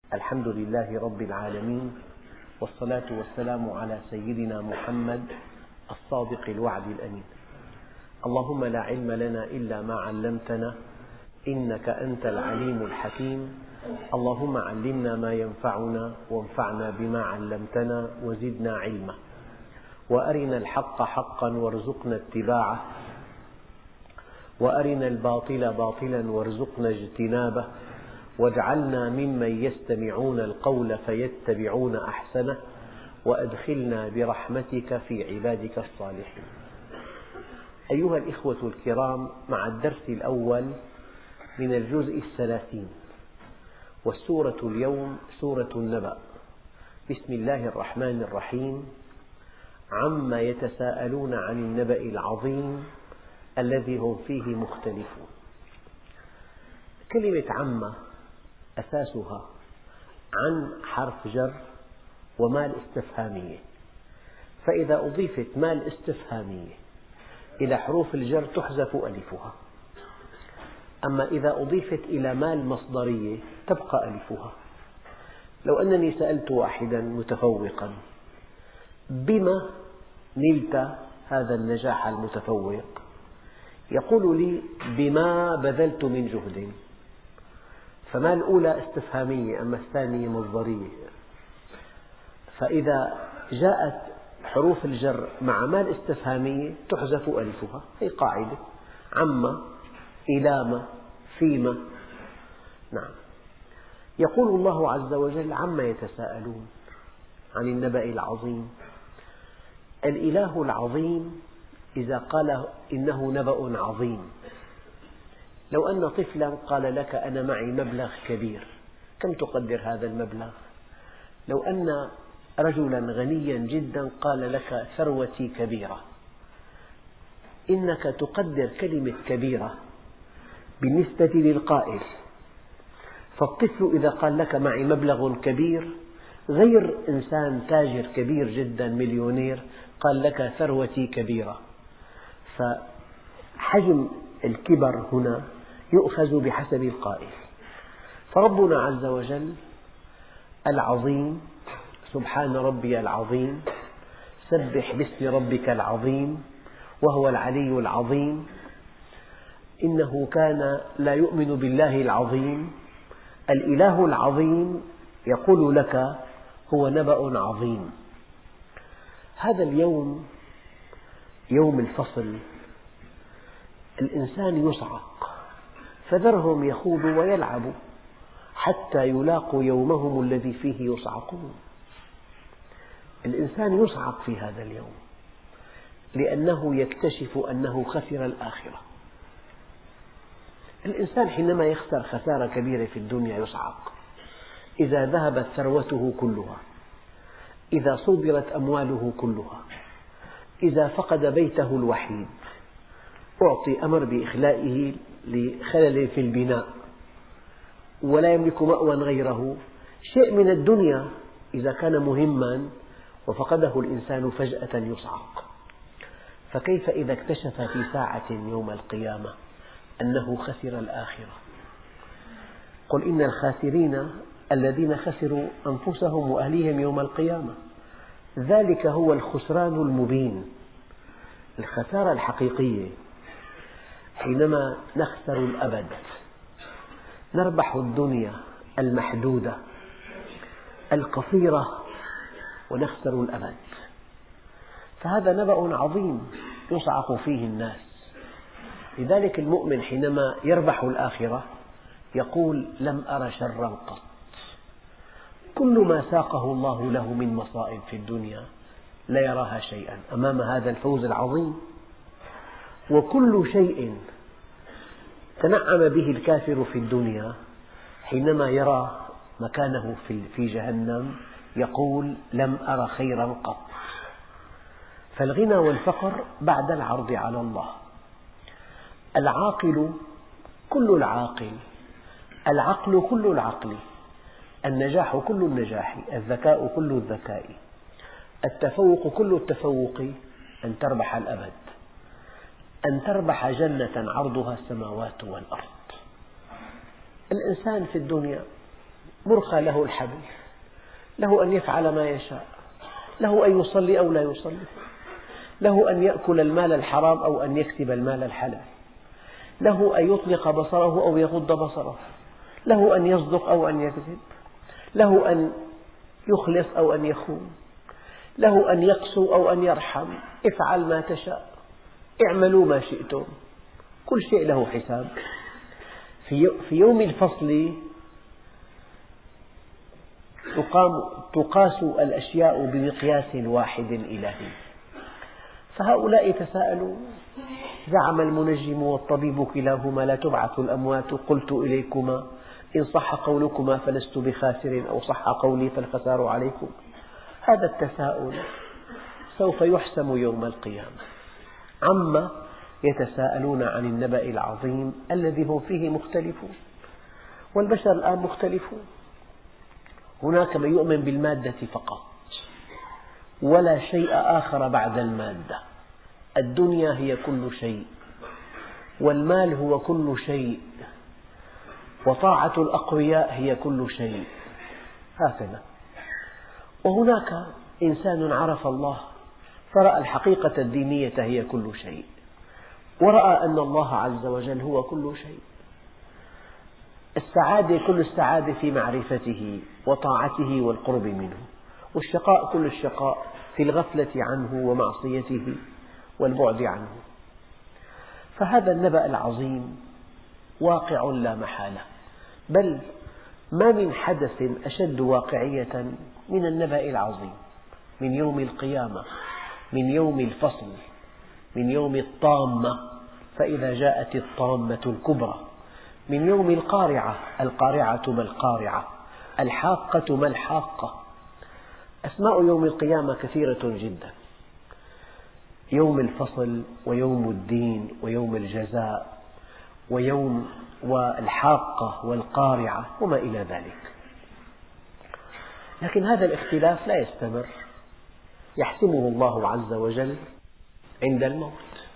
الحمد لله رب العالمين، والصلاة والسلام على سيدنا محمد الصادق الوعد الأمين. اللهم لا علم لنا إلا ما علمتنا إنك أنت العليم الحكيم. اللهم علمنا ما ينفعنا وانفعنا بما علمتنا وزدنا علما، وأرنا الحق حقا وارزقنا اتباعه، وأرنا الباطل باطلا وارزقنا اجتنابه، واجعلنا ممن يستمعون القول فيتبعون أحسنه، وأدخلنا برحمتك في عبادك الصالحين. أيها الإخوة الكرام، مع الدرس الأول من الجزء 30، والسورة اليوم سورة النبأ. بسم الله الرحمن الرحيم. عما يتساءلون عن النبأ العظيم الذي هم فيه مختلفون. كلمة عما أساسها عن حرف جر ومال استفهامية، فإذا أضيفت مال استفهامية إلى حروف الجر تحذف ألفها، أما إذا أضيفت إلى مال مصدرية تبقى ألفها. لو أنني سألت واحدا متفوقا: بما نلت هذا النجاح المتفوق؟ يقول لي: بما بذلت من جهد. فما الأولى استفهامية أما الثانية مصدرية، فإذا جاءت حروف الجر مع مال استفهامية تحذف ألفها. هي قاعدة: عما، إلى، فيما. نعم. يقول الله عز وجل: عما يتساءلون عن النبأ العظيم. الإله العظيم إذا قال إنه نبأ عظيم، لو أن طفلا قال لك: أنا معي مبلغ كبير، كم تقدر هذا المبلغ؟ لو أن رجلا غنيا جدا قال لك: ثروتي كبيرة، إنك تقدر كلمة كبيرة بالنسبة للقائل. فالطفل إذا قال لك: معي مبلغ كبير، غير إنسان تاجر كبير جدا مليونير قال لك: ثروتي كبيرة. فحجم الكبر هنا يؤخذ بحسب القائل. فربنا عز وجل العظيم، سبحان ربي العظيم، سبح باسم ربك العظيم، وهو العلي العظيم، إنه كان لا يؤمن بالله العظيم. الإله العظيم يقول لك: هو نبأ عظيم. هذا اليوم يوم الفصل، الإنسان يصعق، فذرهم يخوضوا ويلعبوا حتى يلاقوا يومهم الذي فيه يصعقون. الإنسان يصعق في هذا اليوم لأنه يكتشف أنه خسر الآخرة. الإنسان حينما يخسر خسارة كبيرة في الدنيا يصعق. إذا ذهبت ثروته كلها، إذا صُدرت أمواله كلها، إذا فقد بيته الوحيد، أعطي أمر بإخلائه لخلل في البناء ولا يملك مأوى غيره، شيء من الدنيا إذا كان مهما وفقده الإنسان فجأة يصعق. فكيف إذا اكتشف في ساعة يوم القيامة أنه خسر الآخرة؟ قل إن الخاسرين الذين خسروا أنفسهم وأهليهم يوم القيامة، ذلك هو الخسران المبين. الخسارة الحقيقية حينما نخسر الأبد، نربح الدنيا المحدودة القصيرة ونخسر الأبد. فهذا نبأ عظيم يصعق فيه الناس. لذلك المؤمن حينما يربح الآخرة يقول: لم أر شرا قط. كل ما ساقه الله له من مصائب في الدنيا لا يراها شيئا أمام هذا الفوز العظيم. وكل شيء تنعم به الكافر في الدنيا حينما يرى مكانه في جهنم يقول: لم أر خيرا قط. فالغنى والفقر بعد العرض على الله. العاقل كل العاقل، العقل كل العقل، النجاح كل النجاح، الذكاء كل الذكاء، التفوق كل التفوق، أن تربح الأبد، أن تربح جنة عرضها السماوات والأرض. الإنسان في الدنيا مرخى له الحبل، له أن يفعل ما يشاء، له أن يصلي أو لا يصلي، له أن يأكل المال الحرام أو أن يكسب المال الحلال، له أن يطلق بصره أو يغض بصره، له أن يصدق أو أن يكذب، له أن يخلص أو أن يخون، له أن يقسو أو أن يرحم. افعل ما تشاء، اعملوا ما شئتم، كل شيء له حساب. في يوم الفصل تقاس الأشياء بمقياس واحد إلهي. فهؤلاء يتساءلون: زعم المنجم والطبيب كلاهما لا تبعث الأموات، قلت إليكما إن صح قولكما فلست بخاسر، أو صح قولي فالخسار عليكم. هذا التساؤل سوف يحسم يوم القيامة. عما يتساءلون عن النبأ العظيم الذي هم فيه مختلفون، والبشر الآن مختلفون. هناك من يؤمن بالمادة فقط ولا شيء آخر بعد المادة. الدنيا هي كل شيء، والمال هو كل شيء، وطاعة الأقوياء هي كل شيء، هكذا. وهناك إنسان عرف الله فرأى الحقيقة الدينية هي كل شيء، ورأى أن الله عز وجل هو كل شيء. السعادة كل السعادة في معرفته وطاعته والقرب منه، والشقاء كل الشقاء في الغفلة عنه ومعصيته والبعد عنه. فهذا النبأ العظيم واقع لا محالة، بل ما من حدث أشد واقعية من النبأ العظيم، من يوم القيامة، من يوم الفصل، من يوم الطامة فإذا جاءت الطامة الكبرى، من يوم القارعة، القارعة ما القارعة، الحاقة ما الحاقة. أسماء يوم القيامة كثيرة جدا: يوم الفصل، ويوم الدين، ويوم الجزاء، والحاقة والقارعة وما إلى ذلك. لكن هذا الاختلاف لا يستمر، يحسمه الله عز وجل عند الموت.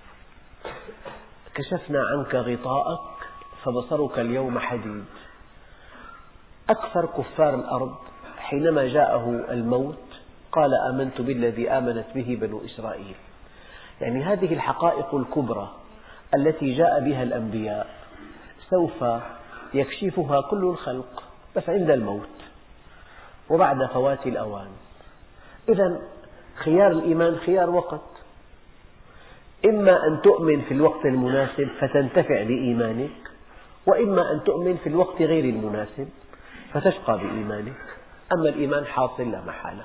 كشفنا عنك غطاءك فبصرك اليوم حديد. أكثر كفار الأرض حينما جاءه الموت قال: آمنت بالذي آمنت به بنو إسرائيل. يعني هذه الحقائق الكبرى التي جاء بها الأنبياء سوف يكشفها كل الخلق، بس عند الموت وبعد فوات الأوان. إذن خيار الإيمان خيار وقت، إما أن تؤمن في الوقت المناسب فتنتفع بإيمانك، وإما أن تؤمن في الوقت غير المناسب فتشقى بإيمانك. أما الإيمان حاصل لا محالة.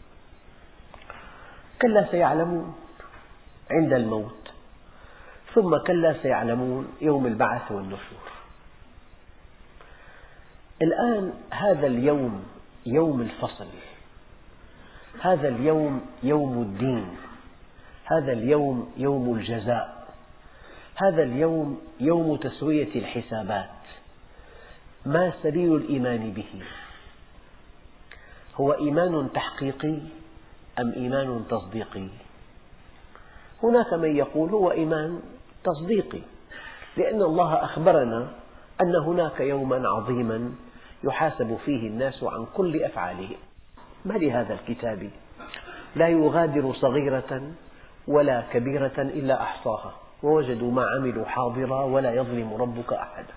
كلا سيعلمون عند الموت، ثم كلا سيعلمون يوم البعث والنشور. الآن هذا اليوم يوم الفصل، هذا اليوم يوم الدين، هذا اليوم يوم الجزاء، هذا اليوم يوم تسوية الحسابات. ما سبيل الإيمان به؟ هو إيمان تحقيقي أم إيمان تصديقي؟ هناك من يقول هو إيمان تصديقي، لأن الله أخبرنا أن هناك يوما عظيما يحاسب فيه الناس عن كل أفعالهم. ما لهذا الكتاب لا يغادر صغيرة ولا كبيرة إلا أحصاها ووجدوا ما عملوا حاضرا ولا يظلم ربك أحدا.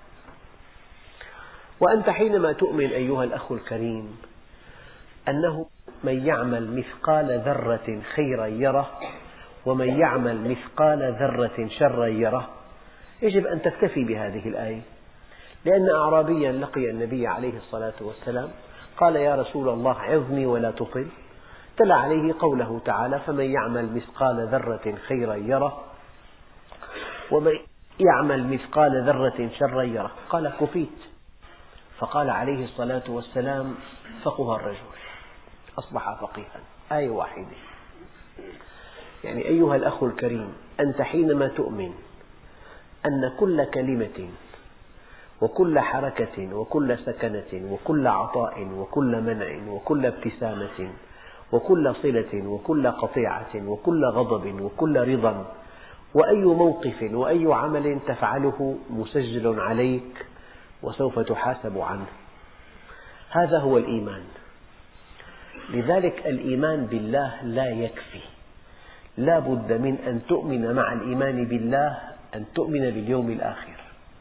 وأنت حينما تؤمن أيها الأخ الكريم أنه من يعمل مثقال ذرة خيرا يره ومن يعمل مثقال ذرة شرا يره، يجب أن تكتفي بهذه الآية. لأن أعرابيا لقي النبي عليه الصلاة والسلام قال: يا رسول الله عظني ولا تطل. تلا عليه قوله تعالى: فمن يعمل مثقال ذرة خيرا يره ومن يعمل مثقال ذرة شرا يره. قال: كفيت. فقال عليه الصلاة والسلام: فقه الرجل، أصبح فقيها. آية واحدة. يعني أيها الأخ الكريم، أنت حينما تؤمن أن كل كلمة وكل حركة وكل سكنة وكل عطاء وكل منع وكل ابتسامة وكل صلة وكل قطيعة وكل غضب وكل رضا وأي موقف وأي عمل تفعله مسجل عليك وسوف تحاسب عنه، هذا هو الإيمان. لذلك الإيمان بالله لا يكفي، لا بد من أن تؤمن مع الإيمان بالله أن تؤمن باليوم الآخر.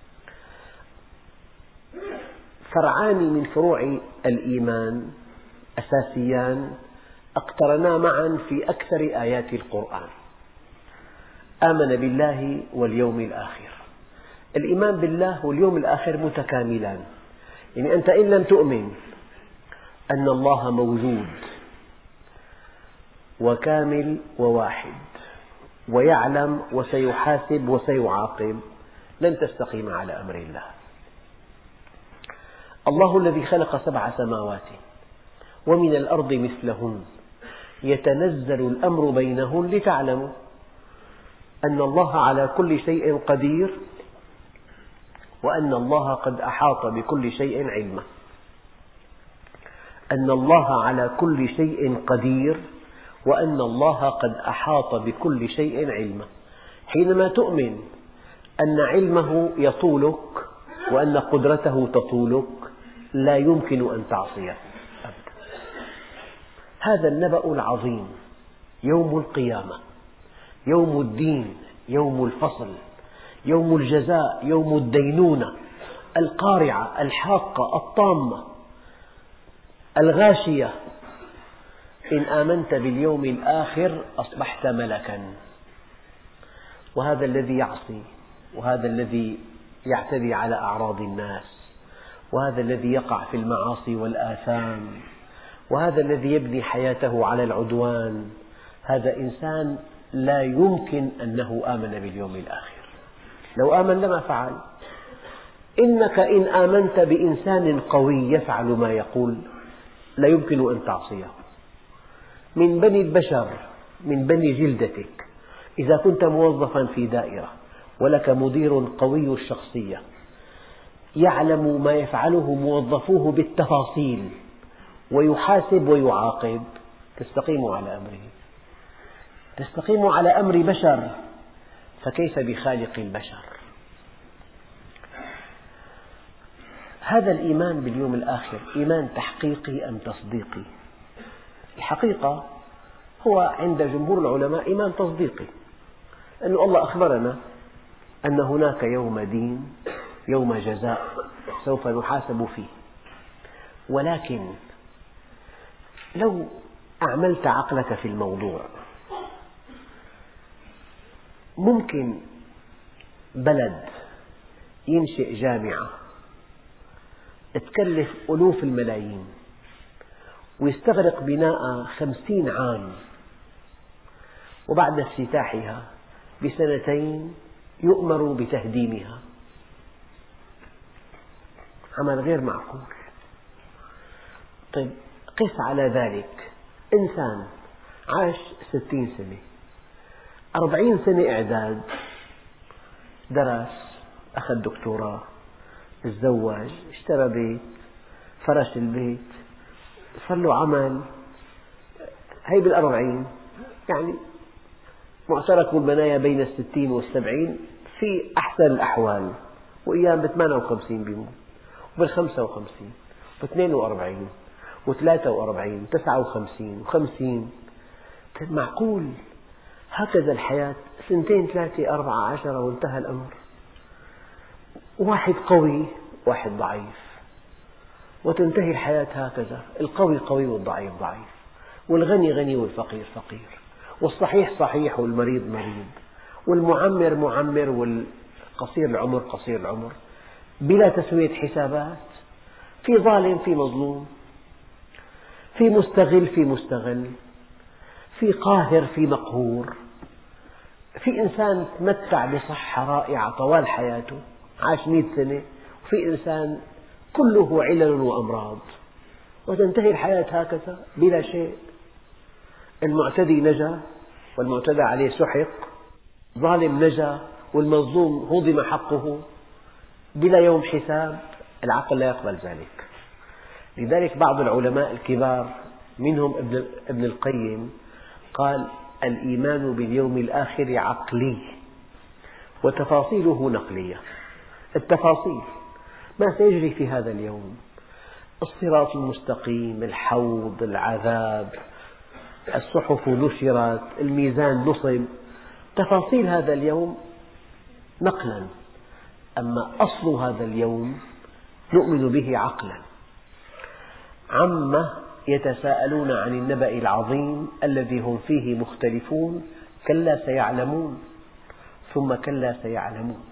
فرعان من فروع الإيمان أساسيان اقترنا معا في أكثر آيات القرآن: آمن بالله واليوم الآخر. الإيمان بالله واليوم الآخر متكاملان، يعني أنت إن لم تؤمن أن الله موجود وكامل وواحد ويعلم وسيحاسب وسيعاقب لن تستقيم على أمر الله. الله الذي خلق 7 سماوات ومن الأرض مثلهن يتنزل الأمر بينهن لتعلموا أن الله على كل شيء قدير وأن الله قد أحاط بكل شيء علما. أن الله على كل شيء قدير وأن الله قد أحاط بكل شيء علما. حينما تؤمن أن علمه يطولك وأن قدرته تطولك لا يمكن أن تعصيه أبدا. هذا النبأ العظيم، يوم القيامة، يوم الدين، يوم الفصل، يوم الجزاء، يوم الدينونة، القارعة، الحاقة، الطامة، الغاشية. إن آمنت باليوم الآخر أصبحت ملكا. وهذا الذي يعصي، وهذا الذي يعتدي على أعراض الناس، وهذا الذي يقع في المعاصي والآثام، وهذا الذي يبني حياته على العدوان، هذا إنسان لا يمكن أنه آمن باليوم الآخر. لو آمن لما فعل. إنك إن آمنت بإنسان قوي يفعل ما يقول لا يمكن أن تعصيه. من بني البشر، من بني جلدتك، إذا كنت موظفا في دائرة ولك مدير قوي الشخصية يعلم ما يفعله موظفوه بالتفاصيل ويحاسب ويعاقب، تستقيم على أمره، تستقيم على أمر بشر، فكيف بخالق البشر؟ هذا الإيمان باليوم الآخر إيمان تحقيقي أم تصديقي؟ الحقيقة هو عند جمهور العلماء إيمان تصديقي، لأن الله أخبرنا أن هناك يوم دين، يوم جزاء سوف نحاسب فيه. ولكن لو أعملت عقلك في الموضوع، ممكن بلد ينشئ جامعة تكلف ألوف الملايين ويستغرق بناء 50 عام، وبعد افتتاحها ب2 يؤمر بتهديمها. عمل غير معقول. طيب قس على ذلك إنسان عاش 60 سنة، 40 سنة إعداد، درس، أخذ دكتوراه، تزوج، اشترى بيت، فرش البيت، صار له عمل، هي بال40، يعني معترك المنايا بين 60 و70 في أحسن الأحوال، وأيام ب58 بيموت، وبال55 و42 و43 و59 و50. معقول هكذا الحياة 2 3 4 10 وانتهى الأمر. واحد قوي واحد ضعيف، وتنتهي الحياة هكذا. القوي قوي والضعيف ضعيف، والغني غني والفقير فقير، والصحيح صحيح والمريض مريض، والمعمر معمر والقصير العمر قصير العمر، بلا تسوية حسابات. في ظالم في مظلوم، في مستغل في مستغل، في قاهر في مقهور، في إنسان تمتع بصحة رائعة طوال حياته عاش 100 سنة، وفي إنسان كله علل وأمراض، وتنتهي الحياة هكذا بلا شيء. المعتدي نجا والمعتدى عليه سحق، ظالم نجا والمظلوم هضم حقه بلا يوم حساب. العقل لا يقبل ذلك. لذلك بعض العلماء الكبار منهم ابن القيم قال: الإيمان باليوم الآخر عقلي وتفاصيله نقلية. التفاصيل ما سيجري في هذا اليوم، الصراط المستقيم، الحوض، العذاب، الصحف نشرت، الميزان نصب، تفاصيل هذا اليوم نقلا، أما أصل هذا اليوم نؤمن به عقلا. عما يتساءلون عن النبأ العظيم الذي هم فيه مختلفون، كلا سيعلمون ثم كلا سيعلمون.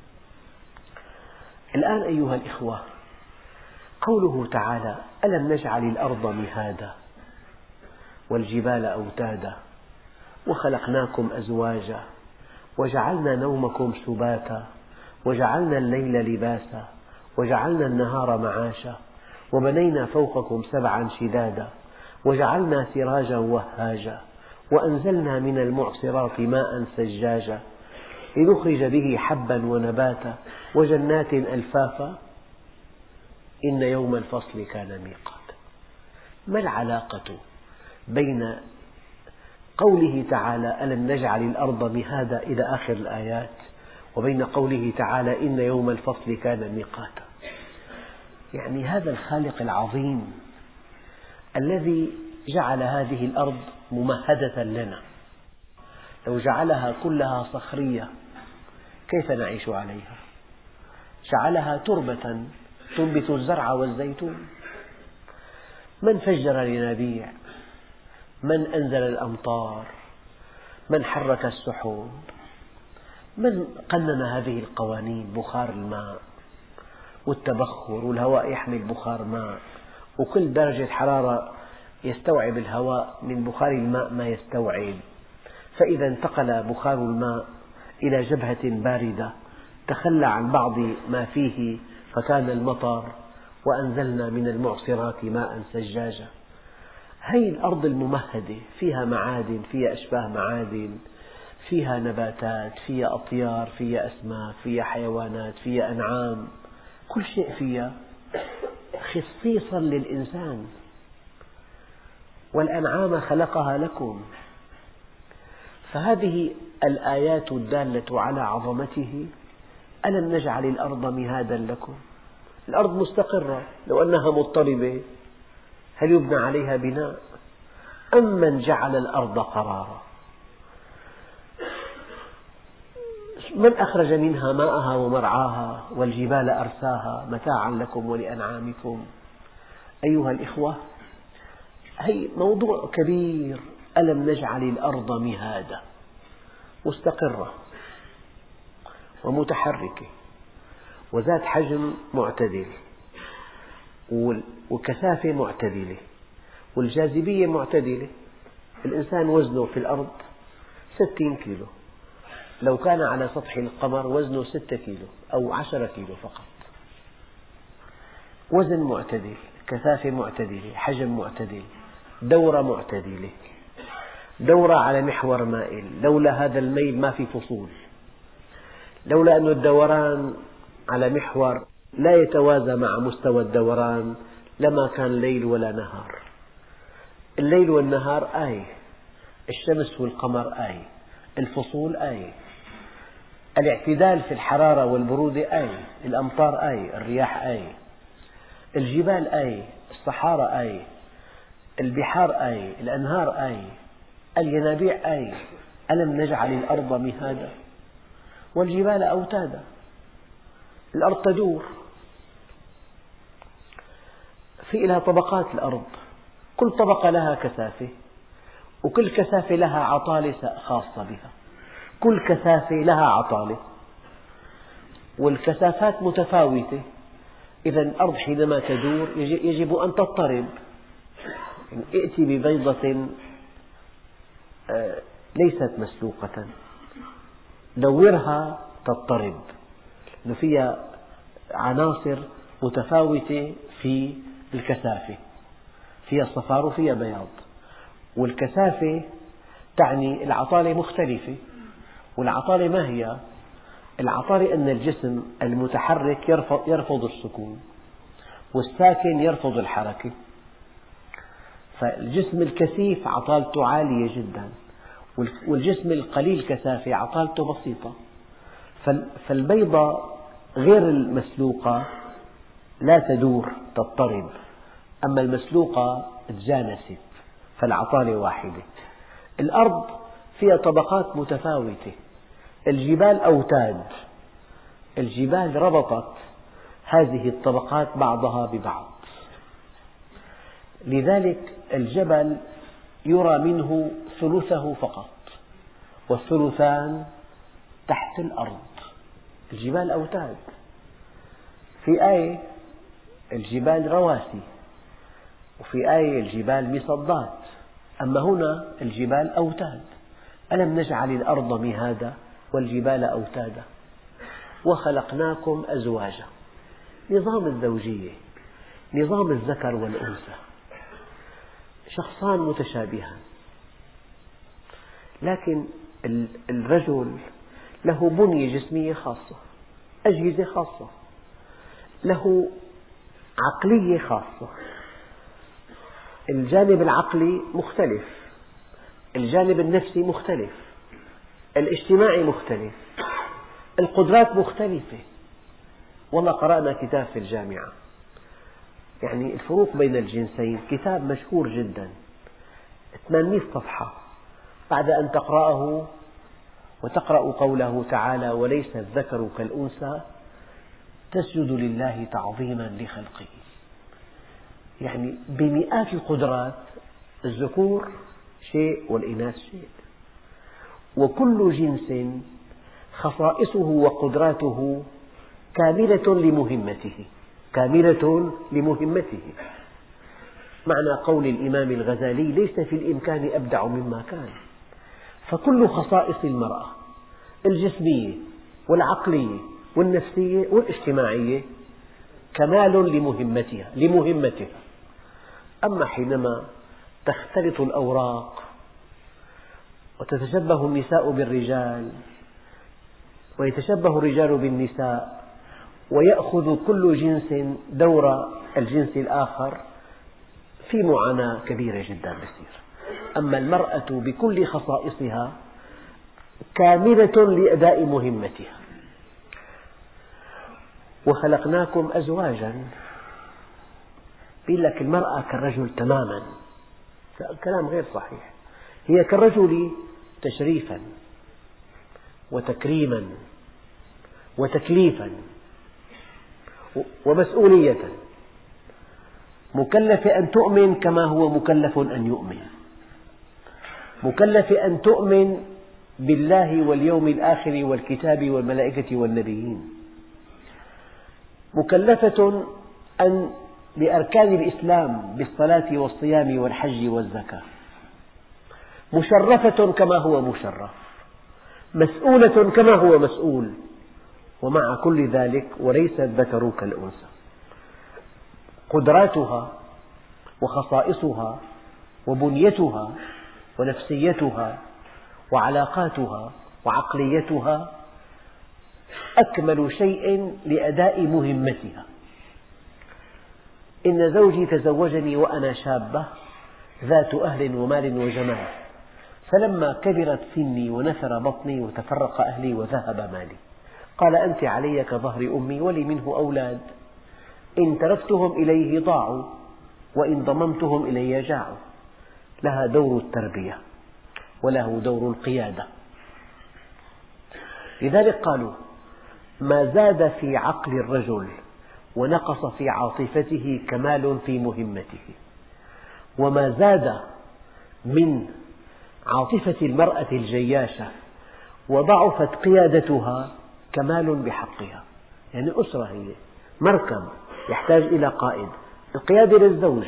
الآن أيها الإخوة، قوله تعالى: ألم نجعل الأرض مهادا والجبال أوتادا وخلقناكم أزواجا وجعلنا نومكم سباتا وجعلنا الليل لباسا وجعلنا النهار معاشا وبنينا فوقكم سبعا شدادا وجعلنا سراجا وهاجا وأنزلنا من المعصرات ماء ثجاجا لنخرج به حبا ونباتا وجنات ألفافا إن يوم الفصل كان ميقاتا. ما العلاقة بين قوله تعالى: ألم نجعل الأرض مهادا إلى آخر الآيات، وبين قوله تعالى: إن يوم الفصل كان ميقاتا؟ يعني هذا الخالق العظيم الذي جعل هذه الأرض ممهدة لنا، لو جعلها كلها صخرية كيف نعيش عليها؟ جعلها تربة تنبت الزرع والزيتون. من فجر الينابيع؟ من أنزل الأمطار؟ من حرك السحب؟ من قنن هذه القوانين؟ بخار الماء والتبخر، والهواء يحمل بخار ماء، وكل درجة حرارة يستوعب الهواء من بخار الماء ما يستوعب، فإذا انتقل بخار الماء إلى جبهة باردة تخلى عن بعض ما فيه فكان المطر، وأنزلنا من المعصرات ماء ثجاجا. هذه الأرض الممهدة فيها معادن، فيها أشباه معادن، فيها نباتات، فيها أطيار، فيها أسماك، فيها حيوانات، فيها أنعام، كل شيء فيها خصيصا للإنسان. والأنعام خلقها لكم. فهذه الآيات الدالة على عظمته. ألم نجعل الأرض مهادا لكم؟ الأرض مستقرة، لو أنها مضطربة هل يبنى عليها بناء؟ أمن جعل الأرض قرارا. من أخرج منها ماءها ومرعاها والجبال أرساها متاعا لكم ولأنعامكم. أيها الإخوة، هي موضوع كبير. ألم نجعل الأرض مهادا، مستقرة ومتحركة وذات حجم معتدل وكثافة معتدلة والجاذبية معتدلة. الإنسان وزنه في الأرض 60 كيلو، لو كان على سطح القمر وزنه 6 كيلو أو 10 كيلو فقط. وزن معتدل، كثافة معتدلة، حجم معتدل، دورة معتدلة، دورة على محور مائل. لولا هذا الميل ما في فصول، لولا أن الدوران على محور لا يتوازى مع مستوى الدوران لما كان ليل ولا نهار. الليل والنهار آية، الشمس والقمر آية، الفصول آية، الاعتدال في الحرارة والبرودة آية، الأمطار آية، الرياح آية، الجبال آية، الصحارى آية، البحار آية، الأنهار آية، الينابيع آية. ألم نجعل الأرض مهادا والجبال أوتادا. الأرض تدور، في لها طبقات الأرض، كل طبقة لها كثافة، وكل كثافة لها عطالة خاصة بها، كل كثافة لها عطالة، والكثافات متفاوتة. إذا الأرض حينما تدور يجب أن تضطرب. ائتي ببيضة ليست مسلوقة، دورها تضطرب، لأن فيها عناصر متفاوتة في الكثافة، فيها صفار وفيها بياض، والكثافة تعني العطالة مختلفة. والعطالة ما هي؟ العطالة أن الجسم المتحرك يرفض السكون، والساكن يرفض الحركة. فالجسم الكثيف عطالته عالية جدا، والجسم القليل كثافة عطالته بسيطة. فالبيضة غير المسلوقة لا تدور، تضطرب، أما المسلوقة تجانست فالعطالة واحدة. الأرض فيها طبقات متفاوتة، الجبال أوتاد، الجبال ربطت هذه الطبقات بعضها ببعض، لذلك الجبل يرى منه ثلثه فقط والثلثان تحت الأرض. الجبال أوتاد، في آية الجبال رواسي، وفي آية الجبال مصدات، أما هنا الجبال أوتاد. ألم نجعل الأرض مهادا والجبال أوتادا وخلقناكم أزواجا. نظام الزوجية، نظام الذكر والأنثى، شخصان متشابهان، لكن الرجل له بنية جسمية خاصة، أجهزة خاصة، له عقلية خاصة. الجانب العقلي مختلف، الجانب النفسي مختلف، الاجتماعي مختلف، القدرات مختلفة. والله قرأنا كتاب في الجامعة يعني الفروق بين الجنسين، كتاب مشهور جدا 800 صفحة، بعد أن تقرأه وتقرأ قوله تعالى وليس الذكر كالأنثى تسجد لله تعظيما لخلقه، يعني بمئات القدرات، الذكور شيء والإناث شيء، وكل جنس خصائصه وقدراته كاملة لمهمته، كاملة لمهمته. معنى قول الإمام الغزالي ليس في الإمكان أبدع مما كان. فكل خصائص المرأة الجسمية والعقلية والنفسية والاجتماعية كمال لمهمتها. أما حينما تختلط الأوراق وتتشبه النساء بالرجال ويتشبه الرجال بالنساء ويأخذ كل جنس دور الجنس الآخر، في معاناة كبيرة جدا بتصير. أما المرأة بكل خصائصها كاملة لأداء مهمتها. وخلقناكم أزواجا، يقول لك المرأة كالرجل تماما، كلام غير صحيح. هي كالرجل تشريفا وتكريما وتكليفا ومسؤولية، مكلفة أن تؤمن كما هو مكلف أن يؤمن، مكلفة أن تؤمن بالله واليوم الآخر والكتاب والملائكة والنبيين، مكلفة أن بأركان الإسلام بالصلاة والصيام والحج والزكاة، مشرفة كما هو مشرف، مسؤولة كما هو مسؤول. ومع كل ذلك وليس الذكر كالأنثى، قدراتها وخصائصها وبنيتها ونفسيتها وعلاقاتها وعقليتها أكمل شيء لأداء مهمتها. إن زوجي تزوجني وأنا شابة ذات أهل ومال وجمال، فلما كبرت سني ونفر بطني وتفرق أهلي وذهب مالي، قال أنت علي كظهر أمي ولي منه أولاد، إن تركتهم إليه ضاعوا وإن ضممتهم إلي جاعوا. لها دور التربية وله دور القيادة. لذلك قالوا ما زاد في عقل الرجل ونقص في عاطفته كمال في مهمته، وما زاد من عاطفة المرأة الجياشة وضعفت قيادتها كمال بحقها. يعني أسرة هي مركب يحتاج إلى قائد، القيادة للزوج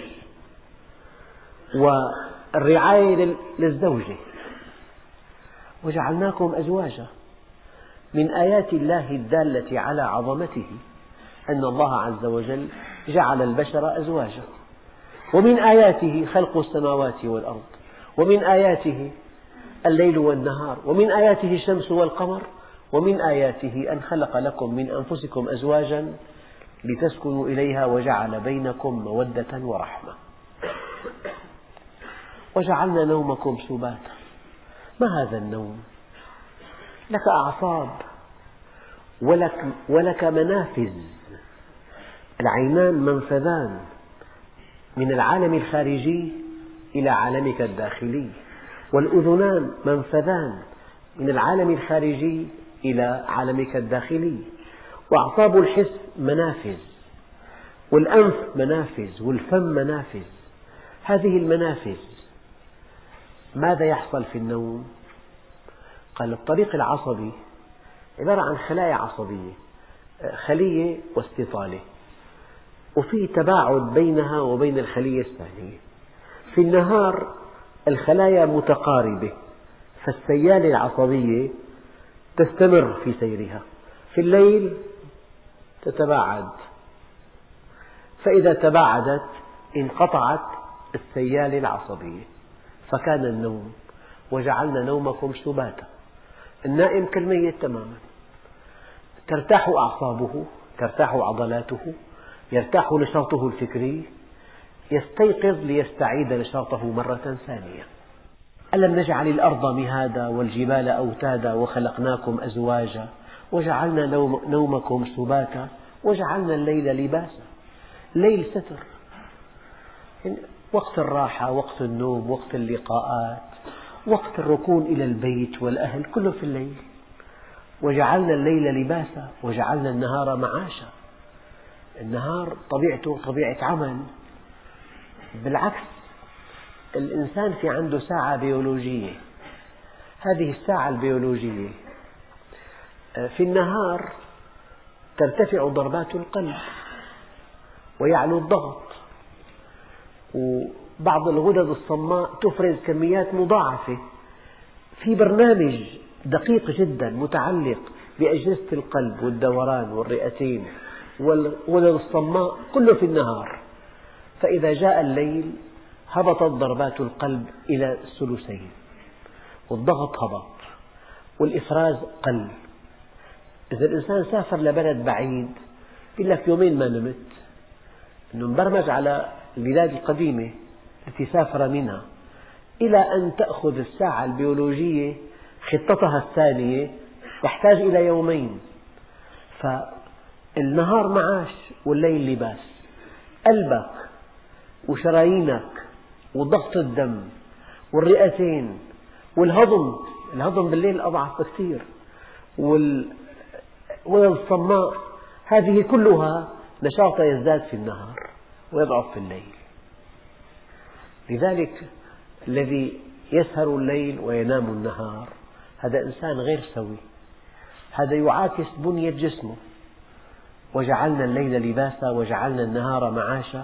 والرعاية للزوجة. وجعلناكم أزواجا، من آيات الله الدالة على عظمته أن الله عز وجل جعل البشر أزواجا، ومن آياته خلق السماوات والأرض، ومن آياته الليل والنهار، ومن آياته الشمس والقمر، ومن آياته أن خلق لكم من أنفسكم أزواجا لتسكنوا إليها وجعل بينكم مودة ورحمة وجعلنا نومكم سباتا. ما هذا النوم؟ لك أعصاب ولك منافذ، العينان منفذان، من العالم الخارجي إلى عالمك الداخلي، والأذنان منفذان من العالم الخارجي إلى عالمك الداخلي، وأعصاب الحس منافذ، والأنف منافذ، والفم منافذ. هذه المنافذ ماذا يحصل في النوم؟ قال الطريق العصبي عبارة عن خلايا عصبية، خلية واستطالة، وفي تباعد بينها وبين الخلية الثانية. في النهار الخلايا متقاربة، فالسيالة العصبية تستمر في سيرها. في الليل تتباعد، فإذا تباعدت انقطعت السيالة العصبية، فكان النوم. وجعلنا نومكم سباتا. النائم كالميت تماما، ترتاح أعصابه، ترتاح عضلاته، يرتاح نشاطه الفكري، يستيقظ ليستعيد نشاطه مرة ثانية. ألم نجعل الأرض مهادا والجبال أوتادا وخلقناكم أزواجا وجعلنا نومكم سباتا وجعلنا الليل لباسا. الليل ستر، وقت الراحة، وقت النوم، وقت اللقاءات، وقت الركون إلى البيت والأهل، كله في الليل. وجعلنا الليل لباسا وجعلنا النهار معاشا. النهار طبيعته طبيعة عمل، بالعكس الإنسان في عنده ساعة بيولوجية. هذه الساعة البيولوجية في النهار ترتفع ضربات القلب ويعلو الضغط، وبعض الغدد الصماء تفرز كميات مضاعفة. في برنامج دقيق جدا متعلق بأجهزة القلب والدوران والرئتين والغدد الصماء، كله في النهار. فإذا جاء الليل هبطت ضربات القلب إلى الثلثين، والضغط هبط، والإفراز قل. إذا الإنسان سافر لبلد بعيد يقول لك يومين ما نمت، إنه مبرمج على البلاد القديمة التي سافر منها، إلى أن تأخذ الساعة البيولوجية خطتها الثانية تحتاج إلى يومين. فالنهار معاش والليل لباس. قلبك وشرايينك وضغط الدم والرئتين والهضم بالليل أضعف بكثير، والغدد الصماء، هذه كلها نشاطها يزداد في النهار ويضعف في الليل. لذلك الذي يسهر الليل وينام النهار هذا إنسان غير سوي، هذا يعاكس بنية جسمه. وجعلنا الليل لباسا وجعلنا النهار معاشا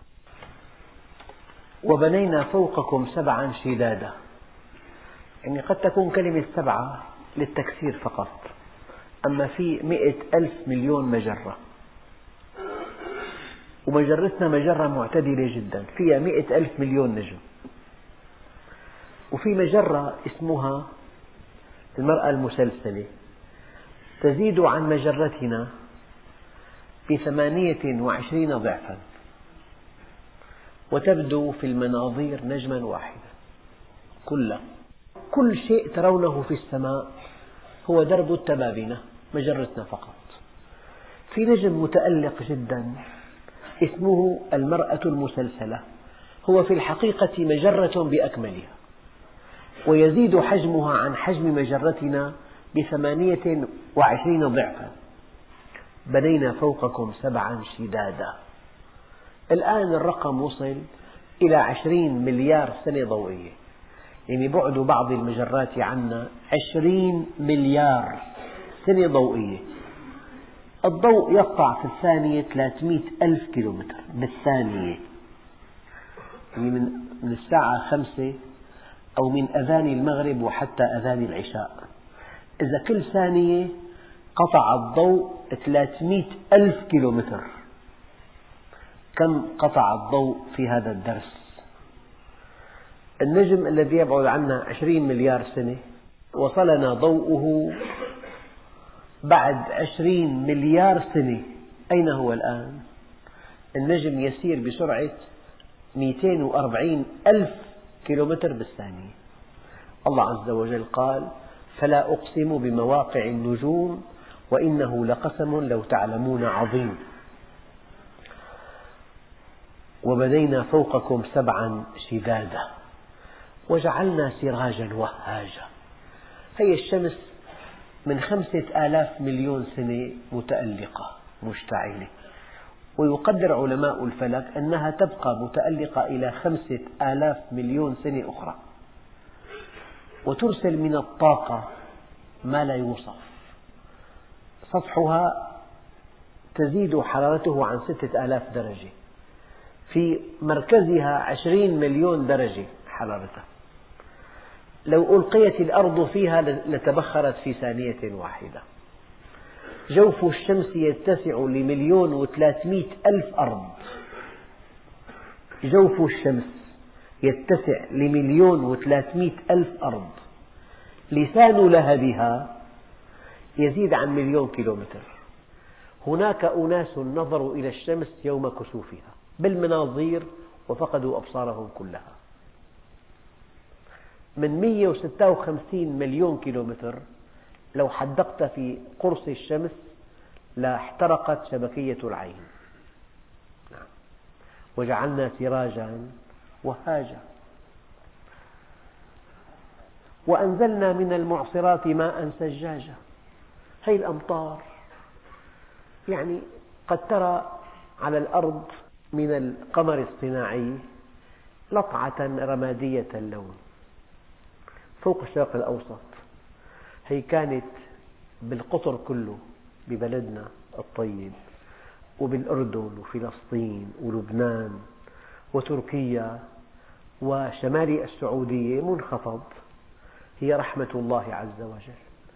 وبنينا فوقكم سبعا شدادا. يعني قد تكون كلمة سبعة للتكسير فقط، أما في 100,000 مليون مجرة، ومجرتنا مجرة معتدلة جدا فيها 100,000 مليون نجم. وفي مجرة اسمها المرأة المسلسلة تزيد عن مجرتنا ب28 ضعفا، وتبدو في المناظير نجما واحدا. كل شيء ترونه في السماء هو درب التبابنة، مجرتنا فقط. في نجم متألق جدا اسمه المرأة المسلسلة، هو في الحقيقة مجرة بأكملها، ويزيد حجمها عن حجم مجرتنا ب28 ضعفا. بنينا فوقكم سبعا شدادا. الآن الرقم وصل إلى 20 مليار سنة ضوئية، يعني بعد بعض المجرات عنا 20 مليار سنة ضوئية. الضوء يقطع في الثانية 300,000 كيلومتر بالثانية، يعني من الساعة 5 أو من أذان المغرب وحتى أذان العشاء. إذا كل ثانية قطع الضوء 300,000 كيلومتر، كم قطع الضوء في هذا الدرس؟ النجم الذي يبعد عنا 20 مليار سنة وصلنا ضوءه بعد 20 مليار سنة. أين هو الآن؟ النجم يسير بسرعة 240,000 كيلومتر بالثانية. الله عز وجل قال: فلا أقسم بمواقع النجوم وإنه لقسم لو تعلمون عظيم. وبنينا فوقكم سبعا شدادا وجعلنا سراجا وهاجا. هي الشمس من 5000 مليون سنة متألقة مشتعلة، ويقدر علماء الفلك أنها تبقى متألقة إلى 5000 مليون سنة أخرى، وترسل من الطاقة ما لا يوصف. سطحها تزيد حرارته عن 6000 درجة، في مركزها 20 مليون درجة حرارتها. لو ألقيت الأرض فيها لتبخرت في ثانية واحدة. جوف الشمس يتسع ل1,300,000 أرض. جوف الشمس يتسع ل1,300,000 أرض. لسان لهبها يزيد عن 1,000,000 كيلومتر. هناك أناس نظروا إلى الشمس يوم كسوفها بالمناظير وفقدوا أبصارهم كلها. من 156 مليون كيلومتر لو حدقت في قرص الشمس لاحترقت شبكية العين. وجعلنا سراجا وهاجا وأنزلنا من المعصرات ماء ثجاجا. هذه الأمطار، يعني قد ترى على الأرض من القمر الصناعي لطعة رمادية اللون فوق الشرق الأوسط. هي كانت بالقطر كله، ببلدنا الطيب وبالأردن وفلسطين ولبنان وتركيا وشمال السعودية منخفض. هي رحمة الله عز وجل.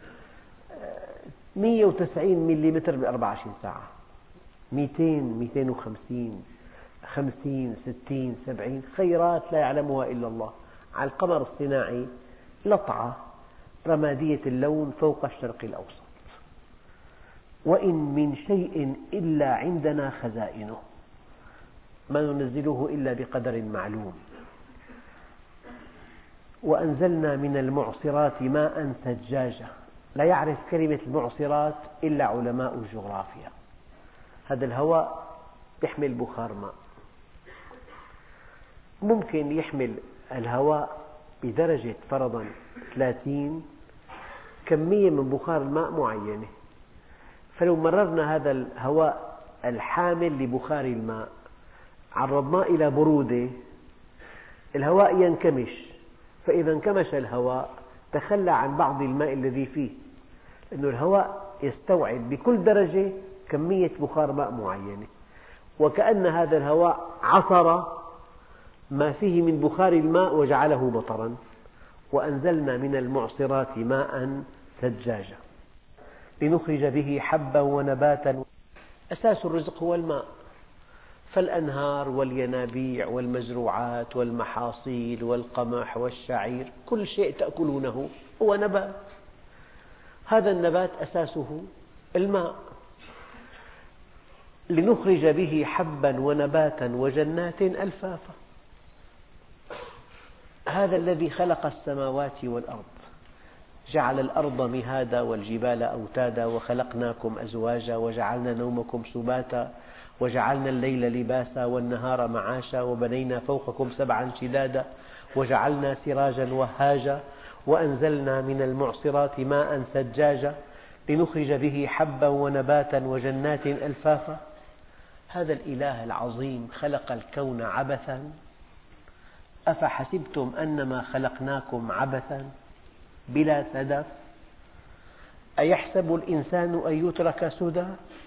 190 ملم ب24 ساعة، 200 250 50 60 70 خيرات لا يعلمها إلا الله. على القمر الصناعي لطعة رمادية اللون فوق الشرق الأوسط. وإن من شيء إلا عندنا خزائنه ما ننزله إلا بقدر معلوم. وأنزلنا من المعصرات ماء ثجاجا. لا يعرف كلمة المعصرات إلا علماء الجغرافيا. هذا الهواء يحمل بخار ماء. ممكن يحمل الهواء بدرجة فرضا 30 كمية من بخار الماء معينة. فلو مررنا هذا الهواء الحامل لبخار الماء عرضناه إلى برودة، الهواء ينكمش، فإذا انكمش الهواء تخلى عن بعض الماء الذي فيه، لأن الهواء يستوعب بكل درجة كمية بخار ماء معينة، وكأن هذا الهواء عصر ما فيه من بخار الماء وجعله مطرا. وأنزلنا من المعصرات ماء ثجاجا لنخرج به حبا ونباتا. أساس الرزق هو الماء، فالأنهار والينابيع والمزروعات والمحاصيل والقمح والشعير كل شيء تأكلونه هو نبات. هذا النبات أساسه الماء. لنخرج به حبا ونباتا وجنات ألفافا. هذا الذي خلق السماوات والأرض، جعل الأرض مهادا والجبال أوتادا وخلقناكم أزواجا وجعلنا نومكم سباتا وجعلنا الليل لباسا والنهار معاشا وبنينا فوقكم سبعا شدادا وجعلنا سراجا وهاجا وأنزلنا من المعصرات ماء ثجاجا لنخرج به حبا ونباتا وجنات ألفافا. هذا الإله العظيم خلق الكون عبثا. أفحسبتم أنما خلقناكم عبثا بلا هدف. أيحسب الإنسان أن يترك سدى.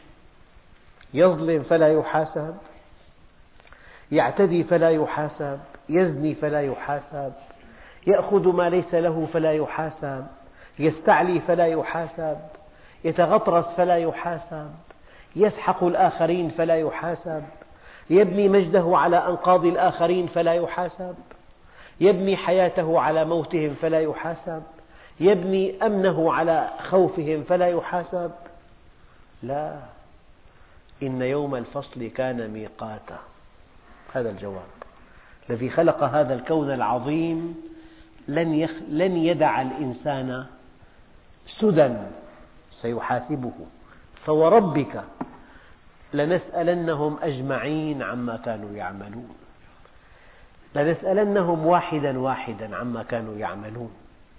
يظلم فلا يحاسب، يعتدي فلا يحاسب، يزني فلا يحاسب، يأخذ ما ليس له فلا يحاسب، يستعلي فلا يحاسب، يتغطرس فلا يحاسب، يسحق الآخرين فلا يحاسب، يبني مجده على أنقاض الآخرين فلا يحاسب، يبني حياته على موتهم فلا يحاسب، يبني أمنه على خوفهم فلا يحاسب. لا، إن يوم الفصل كان ميقاتا. هذا الجواب. الذي خلق هذا الكون العظيم لن يدع الإنسان سدى، سيحاسبه. فوربك لنسألنهم أجمعين عما كانوا يعملون، لنسألنهم واحدا واحدا عما كانوا يعملون.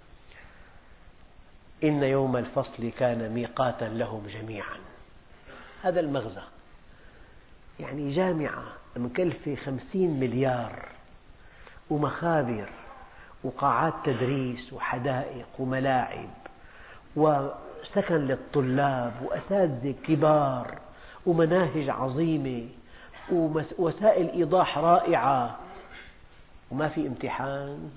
إن يوم الفصل كان ميقاتا لهم جميعا. هذا المغزى، يعني جامعة مكلفة 50 مليار ومخابر وقاعات تدريس وحدائق وملاعب وسكن للطلاب وأساتذة كبار ومناهج عظيمة ووسائل إيضاح رائعة، وما في امتحان؟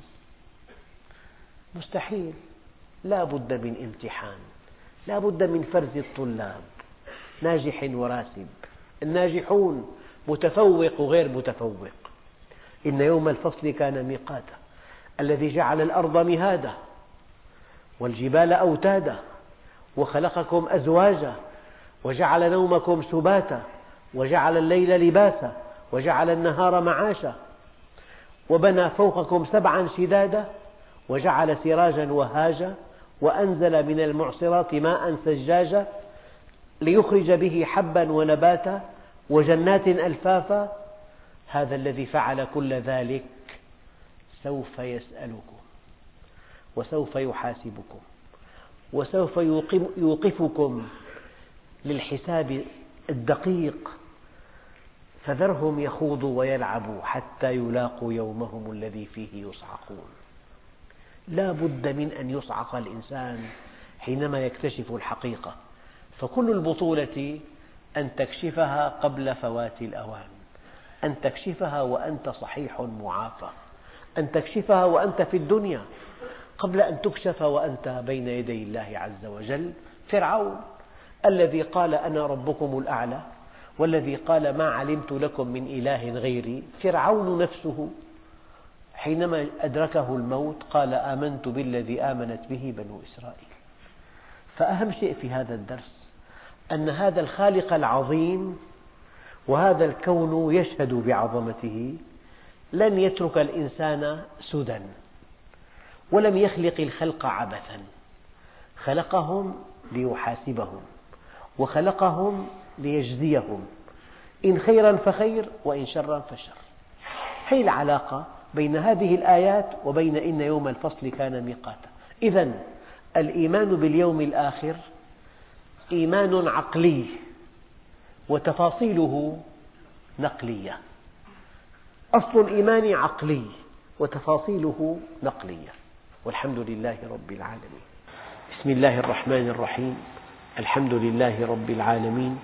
مستحيل. لا بد من امتحان، لا بد من فرز الطلاب ناجح وراسب، الناجحون متفوق وغير متفوق. إن يوم الفصل كان ميقاتا، الذي جعل الأرض مهادا والجبال أوتادا وخلقكم أزواجا وجعل نومكم سباتا وجعل الليل لباسا وجعل النهار معاشا وبنى فوقكم 7 شدادا وجعل سراجا وهاجا وأنزل من المعصرات ماء ثجاجا ليخرج به حبا ونباتا وجنات ألفافا. هذا الذي فعل كل ذلك سوف يسألكم وسوف يحاسبكم وسوف يوقفكم للحساب الدقيق، فذرهم يخوضوا ويلعبوا حتى يلاقوا يومهم الذي فيه يصعقون. لا بد من أن يصعق الإنسان حينما يكتشف الحقيقة، فكل البطولة أن تكشفها قبل فوات الأوان، أن تكشفها وأنت صحيح معافى، أن تكشفها وأنت في الدنيا قبل أن تكشف وأنت بين يدي الله عز وجل. فرعون الذي قال أنا ربكم الأعلى والذي قال ما علمت لكم من إله غيري، فرعون نفسه حينما أدركه الموت قال آمنت بالذي آمنت به بنو إسرائيل. فأهم شيء في هذا الدرس أن هذا الخالق العظيم وهذا الكون يشهد بعظمته لن يترك الإنسان سدى، ولم يخلق الخلق عبثا، خلقهم ليحاسبهم وخلقهم ليجزيهم، إن خيرا فخير وإن شرا فشر. هذه العلاقة بين هذه الآيات وبين إن يوم الفصل كان ميقاتا. إذن الإيمان باليوم الآخر إيمان عقلي وتفاصيله نقلية. أصل الإيمان عقلي وتفاصيله نقلية. والحمد لله رب العالمين. بسم الله الرحمن الرحيم. الحمد لله رب العالمين،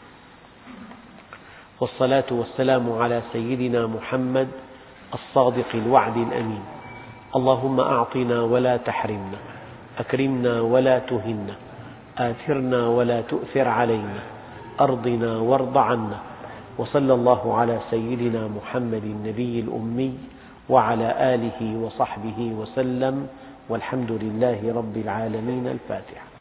والصلاة والسلام على سيدنا محمد الصادق الوعد الأمين. اللهم أعطنا ولا تحرمنا، أكرمنا ولا تهنا، آثرنا ولا تؤثر علينا، أرضنا وارض عنا. وصلى الله على سيدنا محمد النبي الأمي وعلى آله وصحبه وسلم، والحمد لله رب العالمين. الفاتحة.